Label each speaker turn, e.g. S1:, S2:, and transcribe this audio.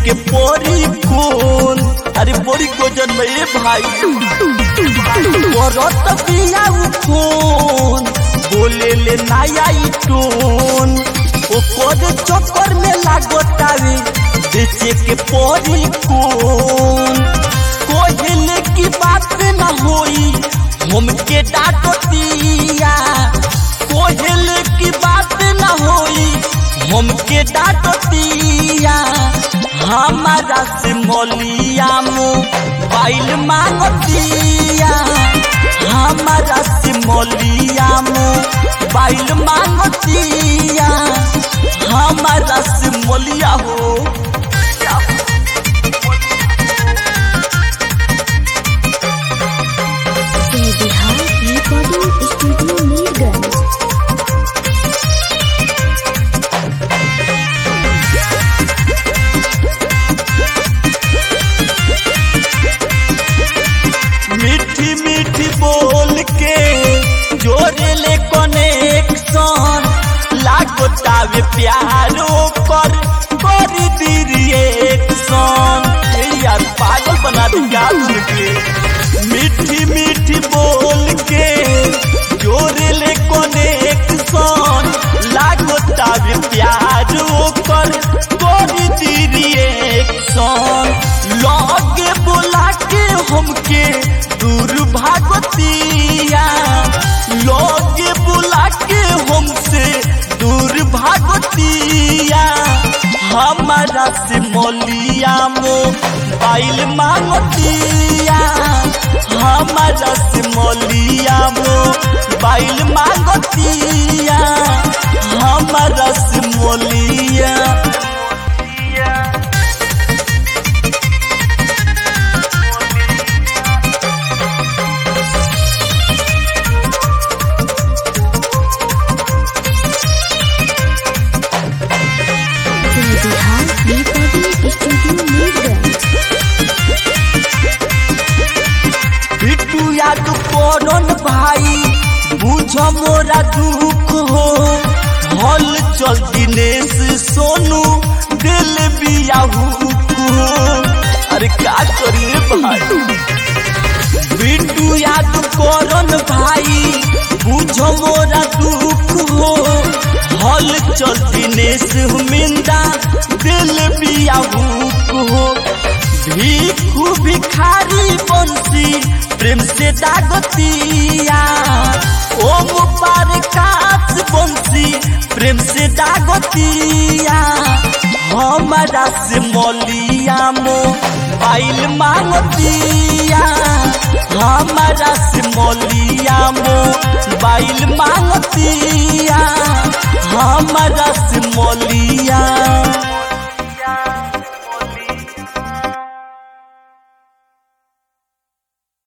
S1: के पोरी कौन अरे पोरी को जन्म ए भाई करत बिया फोन बोले ले नया टोन ओकर चक्कर में लागतावे बेचे के पोरी कौन कोहले की बात न होई हमके डांटतिया कोहले की बात न होई हमके डांटतिया हमारा से मोलिया मोबाइल मांगतिया हमारा से मोलिया मोबाइल मांगतिया हमारा से मोलिया हो मीठी मीठी बोल के जोड़े ले कनेक्शन लागतावे प्यारो कर दी रिएक्शन यार पागल बना दिया के मीठी मीठी बोल के जोड़े ले कनेक्शन लागतावे प्यारो कर दी रिएक्शन लगे बोला के हमके दूर भागतिया लोगे बुला के हमसे दूर भागतिया हमारा से मोलिया मोबाइल मांगतिया हमारा से मोलिया मोबाइल मांगतिया हमारा से मोलिया बिट्टू याद करन भाई बुझ मोरा दुख हो हल चल दिनेश सोनू दिल बिया हुक हो अरे क्या करिए भाई बिट्टू याद करन भाई बुझ मोरा दुख हो हल चल दिनेश मिंदा दिल बिया हुक हो भिखू भिखारी बंसी प्रेम से दागतिया ओम पार काच बंसी प्रेम से दागतिया हमारा से मोलिया मोबाइल मांगतिया हमारा से मोलिया मोबाइल मांगतिया हमारा से मोलिया